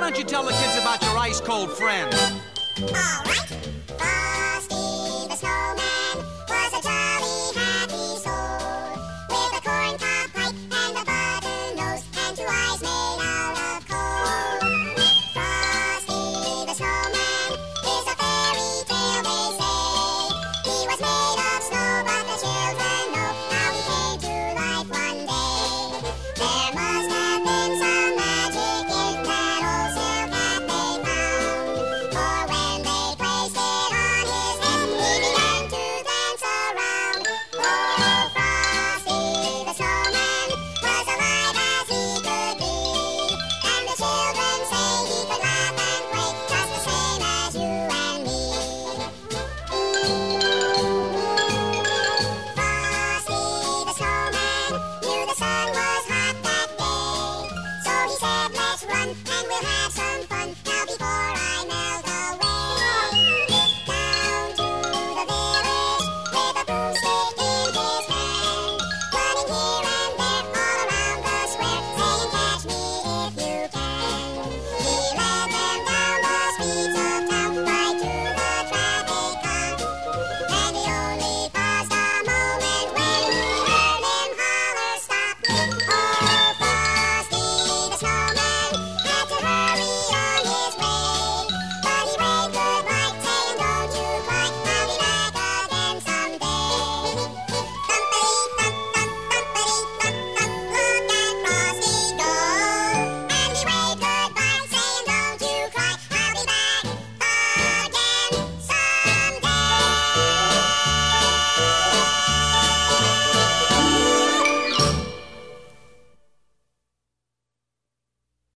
don't you tell the kids about your ice-cold friend? All right. Frosty the Snowman was a jolly, happy soul with a corncob pipe and a button nose and 2 eyes made out of coal. Frosty the Snowman is a fairy tale, they say. He was made of snow, but the children know how he came to life one day. There must have been some magic in that old silk hat they found, for when they placed it on his head, he began to dance around. Oh, Frosty the Snowman was alive as he could be, and the children say he could laugh and play just the same as you and me. Frosty the Snowman knew the sun was hot that day, so he said, let's run